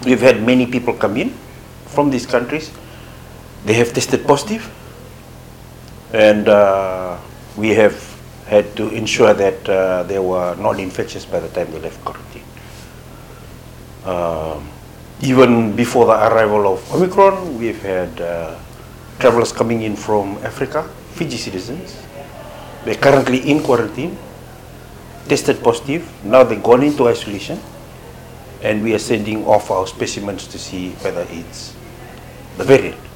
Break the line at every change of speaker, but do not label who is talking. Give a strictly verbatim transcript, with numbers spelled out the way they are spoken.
We've had many people come in from these countries. They have tested positive, and uh, we have had to ensure that uh, they were not infectious by the time they left quarantine. Um, even before the arrival of Omicron, we've had uh, travelers coming in from Africa, Fiji citizens. They're currently in quarantine, tested positive. Now they've gone into isolation, and we are sending off our specimens to see whether it's the variant.